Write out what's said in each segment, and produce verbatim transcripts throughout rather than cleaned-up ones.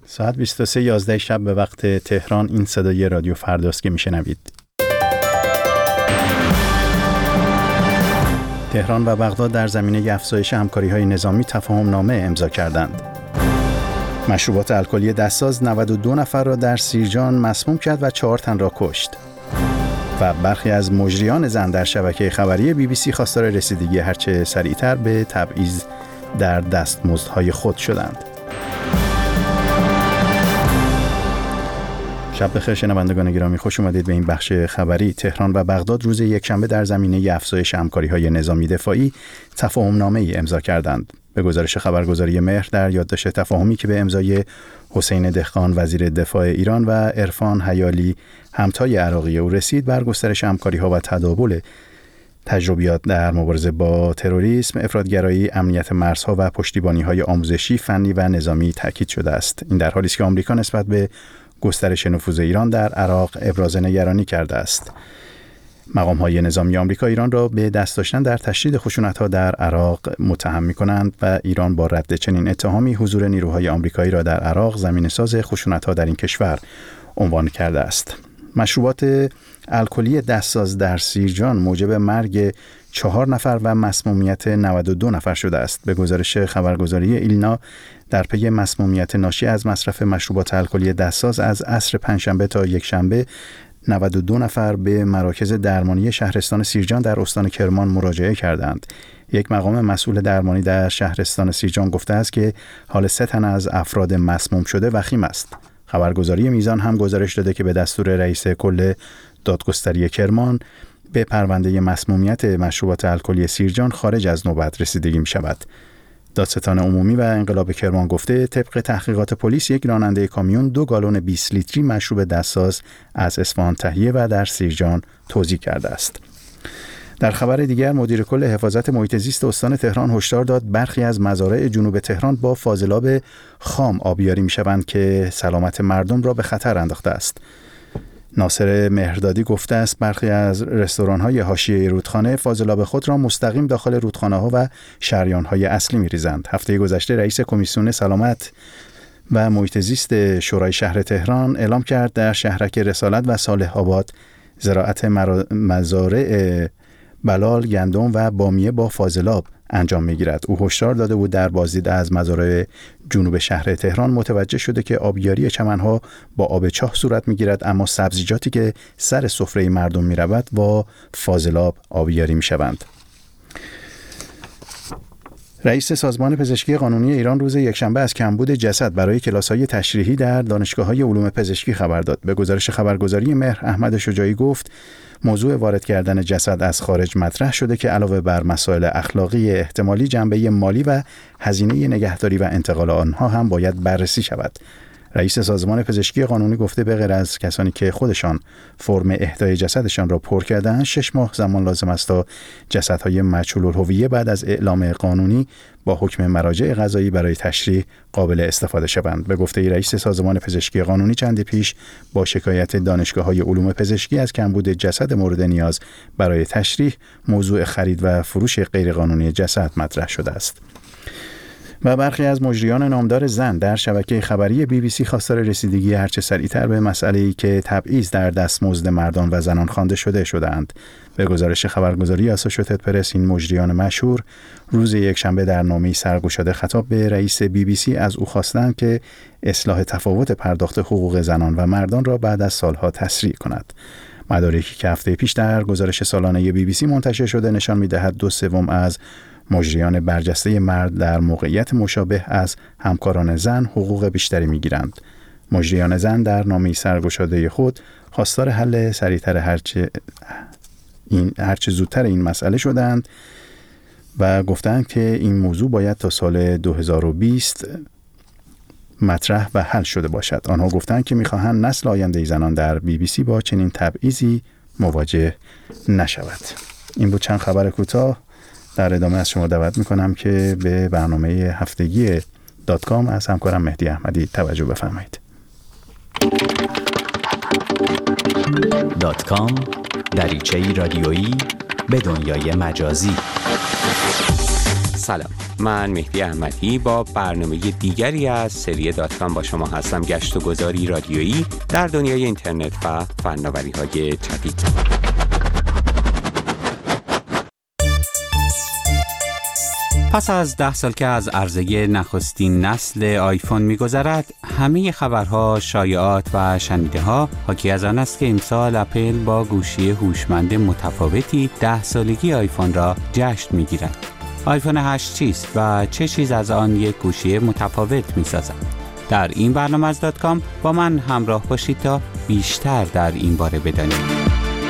ساعت بیست و سه و یازده شب به وقت تهران این صدای رادیو فرداست که میشنوید. تهران و بغداد در زمینه افزایش همکاری‌های نظامی تفاهم نامه امضا کردند. مشروبات الکلی دستساز نود و دو نفر را در سیرجان مسموم کرد و چهار تن را کشت. و برخی از مجریان زن در شبکه خبری بی بی سی خواستار رسیدگی هرچه سریعتر به تبعیض در دستمزدهای خود شدند. شب بخیر شنوندگان گرامی، خوش اومدید به این بخش خبری. تهران و بغداد روز یکشنبه در زمینه افزایش همکاری‌های نظامی دفاعی تفاهم‌نامه‌ای امضا کردند. به گزارش خبرگزاری مهر در یادداشت تفاهمی که به امضای حسین دهقان وزیر دفاع ایران و عرفان حیالی همتای عراقی او رسید، بر گسترش همکاری‌ها و تداول تجربیات در مبارزه با تروریسم، افراط‌گرایی، امنیت مرزها و پشتیبانی‌های آموزشی، فنی و نظامی تاکید شده است. این در حالی است که آمریکا نسبت به گسترش نفوذ ایران در عراق ابراز نگرانی کرده است. مقام‌های نظامی آمریکا ایران را به دست داشتن در تشدید خشونت‌ها در عراق متهم می‌کنند و ایران با رد چنین اتهامی حضور نیروهای آمریکایی را در عراق زمینه‌ساز خشونت‌ها در این کشور عنوان کرده است. مشروبات الکلی دستساز در سیرجان موجب مرگ چهار نفر و مسمومیت نود و دو نفر شده است. به گزارش خبرگزاری ایلنا، در پی مسمومیت ناشی از مصرف مشروبات الکلی دستساز از عصر پنجشنبه تا یکشنبه نود و دو نفر به مراکز درمانی شهرستان سیرجان در استان کرمان مراجعه کردند. یک مقام مسئول درمانی در شهرستان سیرجان گفته است که حال سه تن از افراد مسموم شده وخیم است. خبرگزاری میزان هم گزارش داده که به دستور رئیس کل دادگستری کرمان به پرونده مسمومیت مشروبات الکلی سیرجان خارج از نوبت رسیدگی می شود. دادستان عمومی و انقلاب کرمان گفته طبق تحقیقات پلیس یک راننده کامیون دو گالون بیست لیتری مشروب دستساز از اصفهان تهیه و در سیرجان توزیع کرده است. در خبر دیگر، مدیر کل حفاظت محیط زیست استان تهران هشدار داد برخی از مزارع جنوب تهران با فاضلاب خام آبیاری می‌شوند که سلامت مردم را به خطر انداخته است. ناصر مهردادی گفته است برخی از رستوران‌های حاشیه رودخانه فاضلاب خود را مستقیم داخل رودخانه‌ها و شریان‌های اصلی می‌ریزند. هفته گذشته رئیس کمیسیون سلامت و محیط زیست شورای شهر تهران اعلام کرد در شهرک رسالت و صالح آباد زراعت مزارع بلال، گندم و بامیه با فاضلاب انجام می‌گیرد. او هشدار داده بود در بازدید از مزارع جنوب شهر تهران متوجه شده که آبیاری چمن‌ها با آب چاه صورت می‌گیرد، اما سبزیجاتی که سر سفره مردم می‌رود با فاضلاب آبیاری می‌شوند. رئیس سازمان پزشکی قانونی ایران روز یکشنبه از کمبود جسد برای کلاس‌های تشریحی در دانشگاه‌های علوم پزشکی خبر داد. به گزارش خبرگزاری مهر، احمد شجاعی گفت موضوع وارد کردن جسد از خارج مطرح شده که علاوه بر مسائل اخلاقی احتمالی، جنبه مالی و هزینه نگهداری و انتقال آنها هم باید بررسی شود. رئیس سازمان پزشکی قانونی گفته به غیر از کسانی که خودشان فرم اهدای جسدشان را پر کردند، شش ماه زمان لازم است تا جسدهای مجهول الهویه بعد از اعلام قانونی با حکم مراجع قضایی برای تشریح قابل استفاده شوند. به گفته رئیس سازمان پزشکی قانونی، چندی پیش با شکایت دانشگاه‌های علوم پزشکی از کمبود جسد مورد نیاز برای تشریح، موضوع خرید و فروش غیرقانونی جسد مطرح شده است. و برخی از مجریان نامدار زن در شبکه خبری بی بی سی خواستار رسیدگی هرچه سریعتر به مسئله‌ای که تبعیض در دستمزد مردان و زنان خوانده شده شدند. به گزارش خبرگزاری آسوشییتد پرس، این مجریان مشهور روز یکشنبه در نامه‌ای سرگشاده خطاب به رئیس بی بی سی از او خواستند که اصلاح تفاوت پرداخت حقوق زنان و مردان را بعد از سالها تسریع کند. مدارکی که هفته پیش در گزارش سالانه بی بی سی منتشر شده نشان می‌دهد دو سوم از مجریان برجسته مرد در موقعیت مشابه از همکاران زن حقوق بیشتری می‌گیرند. مجریان زن در نامه‌ای سرگشاده خود خواستار حل سریعتر هرچه این هرچه زودتر این مسئله شدند و گفتند که این موضوع باید تا سال دو هزار و بیست مطرح و حل شده باشد. آنها گفتند که می‌خواهند نسل آینده زنان در بی بی سی با چنین تبعیضی مواجه نشود. این بود چند خبر کوتاه. در ادامه از شما دعوت میکنم که به برنامه هفتگی دات کام از همکارم مهدی احمدی توجه بفرمایید. دات کام، دریچه‌ای رادیویی به دنیای مجازی. سلام، من مهدی احمدی با برنامه دیگری از سری دات کام با شما هستم. گشت و گذاری رادیویی در دنیای اینترنت و فناوری‌های جدید. پس از ده سال که از عرضه نخستین نسل آیفون می‌گذرد، همه خبرها، شایعات و شنیده‌ها حاکی از آن است که امسال اپل با گوشی هوشمند متفاوتی ده سالگی آیفون را جشن می‌گیرد. آیفون هشت چیست و چه چیز از آن یک گوشی متفاوت می‌سازد؟ در این برنامه از دات کام با من همراه باشید تا بیشتر در این باره بدانید.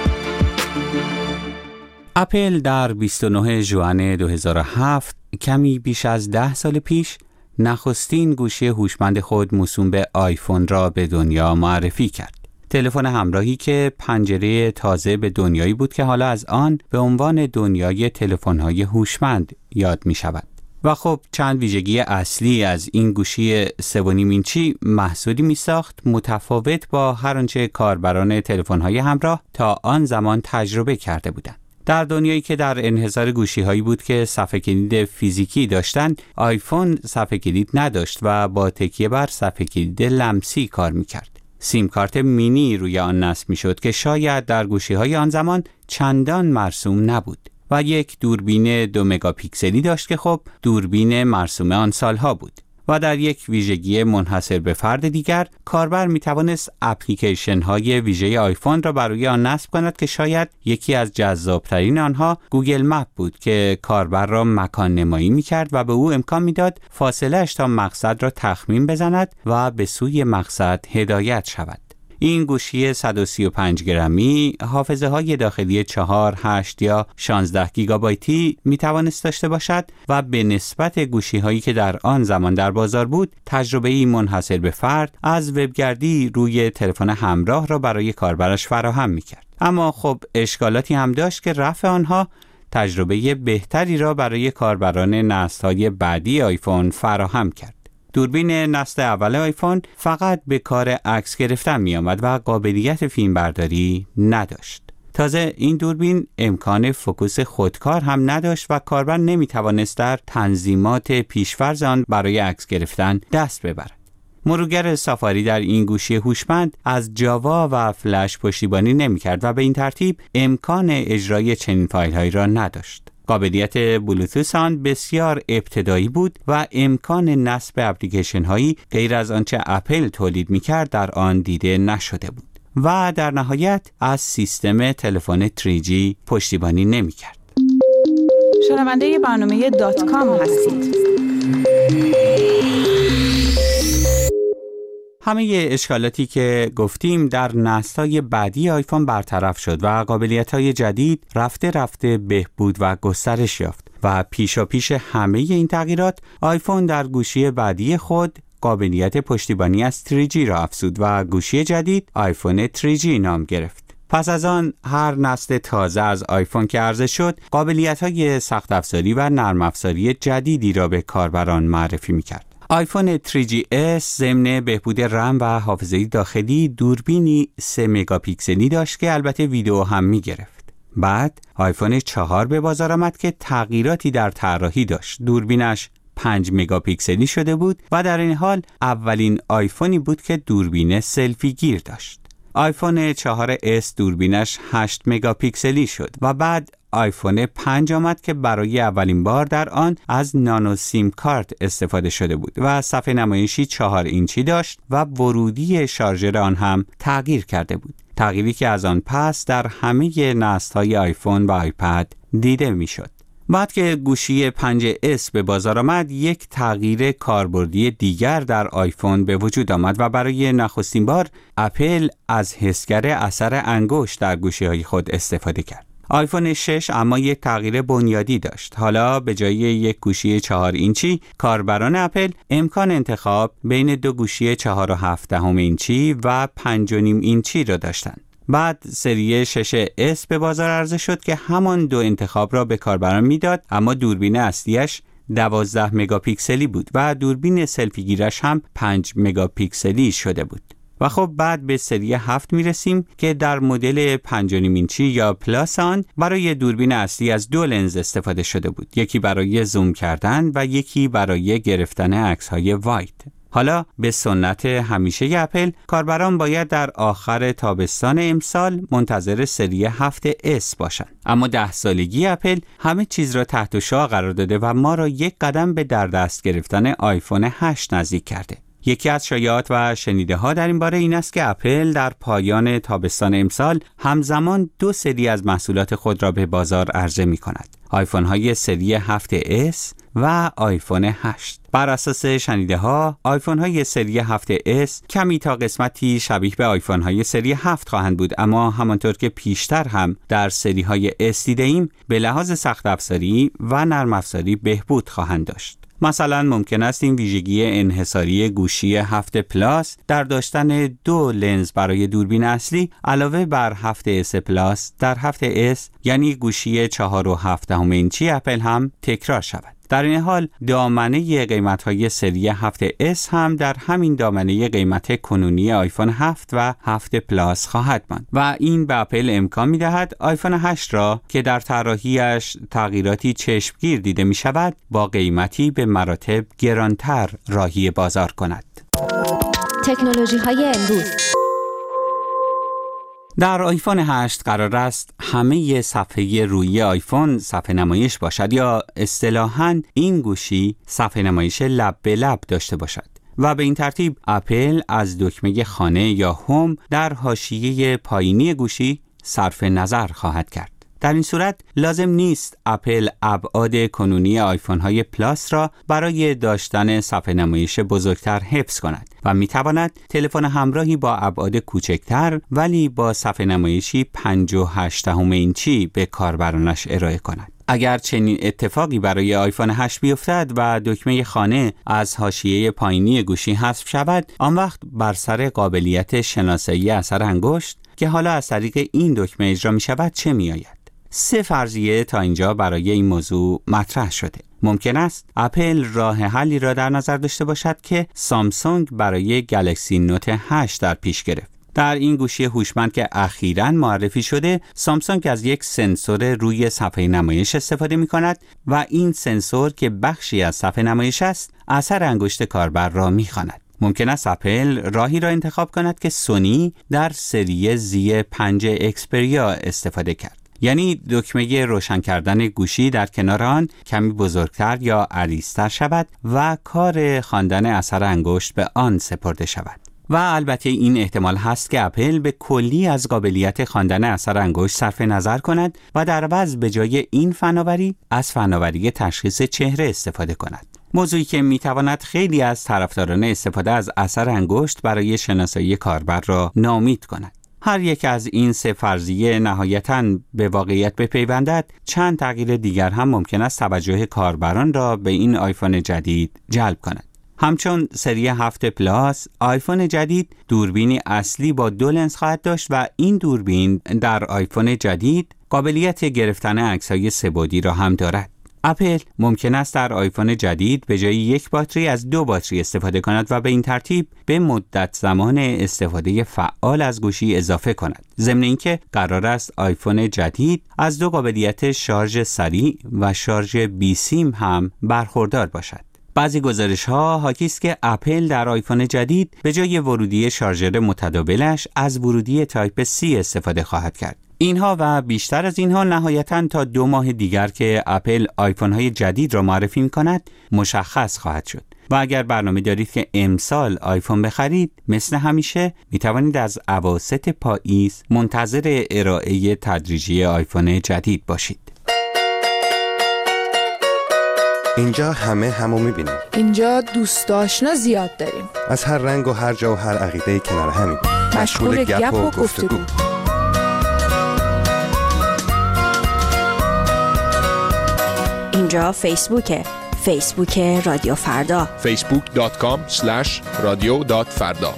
اپل در بیست و نهم ژوئن دو هزار و هفت، کمی بیش از ده سال پیش، نخستین گوشی هوشمند خود موسوم به آیفون را به دنیا معرفی کرد. تلفن همراهی که پنجره تازه به دنیایی بود که حالا از آن به عنوان دنیای تلفن‌های هوشمند یاد می شود. و خب چند ویژگی اصلی از این گوشی سه و نیم اینچی محصولی می ساخت متفاوت با هر آنچه کاربران تلفن‌های همراه تا آن زمان تجربه کرده بودند. در دنیایی که در انحصار گوشی‌هایی بود که صفحه کلید فیزیکی داشتند، آیفون صفحه کلید نداشت و با تکیه بر صفحه کلید لمسی کار می‌کرد. سیم کارت مینی روی آن نصب می‌شد که شاید در گوشی‌های آن زمان چندان مرسوم نبود و یک دوربین دو مگاپیکسلی داشت که خب دوربین مرسوم آن سالها بود. و در یک ویژگی منحصر به فرد دیگر، کاربر می توانست اپلیکیشن های ویژه آیفون را برای آن نصب کند که شاید یکی از جذابترین آنها گوگل مپ بود که کاربر را مکان نمایی می کرد و به او امکان می داد فاصله اش تا مقصد را تخمین بزند و به سوی مقصد هدایت شود. این گوشی صد و سی و پنج گرمی حافظه های داخلی چهار، هشت یا شانزده گیگابایتی می توانست داشته باشد و به نسبت گوشی هایی که در آن زمان در بازار بود، تجربه‌ای منحصر به فرد از وبگردی روی تلفن همراه را برای کاربرش فراهم می کرد. اما خب اشکالاتی هم داشت که رفع آنها تجربه بهتری را برای کاربران نسل‌های بعدی آیفون فراهم کرد. دوربین نسل اول آیفون فقط به کار عکس گرفتن می آمد و قابلیت فیلم برداری نداشت. تازه این دوربین امکان فوکوس خودکار هم نداشت و کاربر نمی توانست در تنظیمات پیشفرض آن برای عکس گرفتن دست ببرد. مرورگر سافاری در این گوشی هوشمند از جاوا و فلش پشتیبانی نمی کرد و به این ترتیب امکان اجرای چنین فایل هایی را نداشت. قابلیت بلوتوث آن بسیار ابتدایی بود و امکان نصب اپلیکیشن هایی غیر از آنچه اپل تولید می کرد در آن دیده نشده بود و در نهایت از سیستم تلفن تری جی پشتیبانی نمی کرد. شنونده برنامه دات کام هستید. همه اشکالاتی که گفتیم در نسل‌های بعدی آیفون برطرف شد و قابلیت‌های جدید رفته رفته بهبود و گسترش یافت و پیشا پیش همه این تغییرات، آیفون در گوشی بعدی خود قابلیت پشتیبانی از تری جی را افزود و گوشی جدید آیفون تری جی نام گرفت. پس از آن هر نسل تازه از آیفون که عرضه شد، قابلیت‌های سخت افزاری و نرم افزاری جدیدی را به کاربران معرفی می‌کرد. آیفون تری جی اس ضمن بهبود رم و حافظه داخلی دوربینی سه مگاپیکسلی داشت که البته ویدیو هم می گرفت. بعد آیفون چهار به بازار آمد که تغییراتی در طراحی داشت. دوربینش پنج مگاپیکسلی شده بود و در این حال اولین آیفونی بود که دوربین سلفی گیر داشت. آیفون چهار اس دوربینش هشت مگاپیکسلی شد و بعد آیفون پنج آمد که برای اولین بار در آن از نانو سیم کارت استفاده شده بود و صفحه نمایشی چهار اینچی داشت و ورودی شارژر آن هم تغییر کرده بود. تغییری که از آن پس در همه نسل‌های آیفون و آیپد دیده میشد. بعد که گوشی پنج اس به بازار آمد، یک تغییر کاربردی دیگر در آیفون به وجود آمد و برای نخستین بار اپل از حسگر اثر انگشت در گوشی‌های خود استفاده کرد. آیفون شش اما یک تغییر بنیادی داشت. حالا به جای یک گوشی چهار اینچی، کاربران اپل امکان انتخاب بین دو گوشی چهار و هفت دهم اینچی و پنج و نیم اینچی را داشتند. بعد سری شش اس به بازار عرضه شد که همان دو انتخاب را به کاربران میداد، اما دوربین اصلیش دوازده مگاپیکسلی بود و دوربین سلفی گیرش هم پنج مگاپیکسلی شده بود. و خب بعد به سری هفت میرسیم که در مدل پنج و نیم اینچی یا پلاس آن برای دوربین اصلی از دو لنز استفاده شده بود، یکی برای زوم کردن و یکی برای گرفتن عکس‌های واید. حالا به سنت همیشه اپل، کاربران باید در آخر تابستان امسال منتظر سری هفت اس باشند. اما ده سالگی اپل همه چیز را تحت شعاع قرار داده و ما را یک قدم به در دست گرفتن آیفون هشت نزدیک کرده. یکی از شایعات و شنیده ها در این باره این است که اپل در پایان تابستان امسال همزمان دو سری از محصولات خود را به بازار عرضه می کند. آیفون های سری هفت اس و آیفون هشت. بر اساس شنیده ها، آیفون های سری هفت اس کمی تا قسمتی شبیه به آیفون های سری هفت خواهند بود، اما همانطور که پیشتر هم در سری های اس دیده ایم، به لحاظ سخت افزاری و نرم افزاری بهبود خواهند داشت. مثلا ممکن است این ویژگی انحصاری گوشی هفت پلاس در داشتن دو لنز برای دوربین اصلی علاوه بر هفت اس پلاس در هفت اس، یعنی گوشی چهار و هفت دهم اینچی اپل هم تکرار شود. در این حال دامنه قیمت‌های سری هفت اس هم در همین دامنه قیمت کنونی آیفون هفت و هفت پلاس خواهد ماند و این به اپل امکان می‌دهد آیفون هشت را که در طراحی‌اش تغییراتی چشمگیر دیده می‌شود با قیمتی به مراتب گرانتر راهی بازار کند. تکنولوژی‌های امروز. در آیفون هشت قرار است همه صفحه روی آیفون صفحه نمایش باشد یا اصطلاحاً این گوشی صفحه نمایش لب به لب داشته باشد و به این ترتیب اپل از دکمه خانه یا هوم در حاشیه پایینی گوشی صرف نظر خواهد کرد. در این صورت لازم نیست اپل ابعاد کنونی آیفون های پلاس را برای داشتن صفحه نمایش بزرگتر حفظ کند و می تواند تلفن همراهی با ابعاد کوچکتر ولی با صفحه نمایشی پنج و هشت دهم اینچی به کاربرانش ارائه کند. اگر چنین اتفاقی برای آیفون هشت بیفتد و دکمه خانه از حاشیه پایینی گوشی حذف شود، آن وقت بر سر قابلیت شناسایی اثر انگشت که حالا از طریق این دکمه اجرا می شود چه می آید؟ سه فرضیه تا اینجا برای این موضوع مطرح شده. ممکن است اپل راه حلی را در نظر داشته باشد که سامسونگ برای گلکسی نوت هشت در پیش گرفت. در این گوشی هوشمند که اخیراً معرفی شده، سامسونگ از یک سنسور روی صفحه نمایش استفاده می کند و این سنسور که بخشی از صفحه نمایش است، اثر انگشت کاربر را می خواند. ممکن است اپل راهی را انتخاب کند که سونی در سری زی پنج اکسپریا استفاده کرد. یعنی دکمه روشن کردن گوشی در کنار آن کمی بزرگتر یا عریض‌تر شود و کار خواندن اثر انگشت به آن سپرده شود. و البته این احتمال هست که اپل به کلی از قابلیت خواندن اثر انگشت صرف نظر کند و در عوض به جای این فناوری از فناوری تشخیص چهره استفاده کند. موضوعی که میتواند خیلی از طرفداران استفاده از اثر انگشت برای شناسایی کاربر را ناامید کند. هر یک از این سه فرضیه نهایتاً به واقعیت بپیوندد، چند تغییر دیگر هم ممکن است توجه کاربران را به این آیفون جدید جلب کند. همچون سری هفت پلاس، آیفون جدید دوربینی اصلی با دو لنز خواهد داشت و این دوربین در آیفون جدید قابلیت گرفتن عکس‌های سه‌بعدی را هم دارد. اپل ممکن است در آیفون جدید به جای یک باتری از دو باتری استفاده کند و به این ترتیب به مدت زمان استفاده فعال از گوشی اضافه کند. ضمن اینکه قرار است آیفون جدید از دو قابلیت شارژ سریع و شارژ بی سیم هم برخوردار باشد. بعضی گزارش‌ها حاکی است که اپل در آیفون جدید به جای ورودی شارژر متداولش از ورودی تایپ سی استفاده خواهد کرد. اینها و بیشتر از اینها نهایتاً تا دو ماه دیگر که اپل آیفون‌های جدید را معرفی می‌کند مشخص خواهد شد. و اگر برنامه دارید که امسال آیفون بخرید، مثل همیشه می‌توانید از اواسط پاییز منتظر ارائه تدریجی آیفون جدید باشید. اینجا همه همو می‌بینیم. اینجا دوست آشنا زیاد داریم. از هر رنگ و هر جا و هر عقیده‌ای کنار همیم. مشغول گپ و گفتگو. اینجا فیسبوکه. فیسبوک رادیو فردا. فیسبوک دات کام اسلش رادیو دات فردا.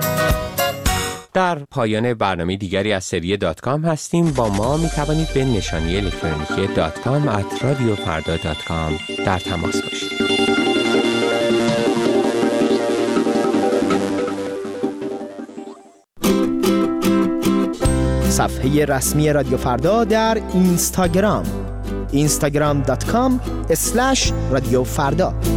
در پایان برنامه دیگری از سری دات کام هستیم. با ما می توانید به نشانی الکترونیکی دات کام ات رادیو فردا دات کام در تماس باشید. صفحه رسمی رادیو فردا در اینستاگرام اینستاگرام دات کام اسلش رادیو فردا.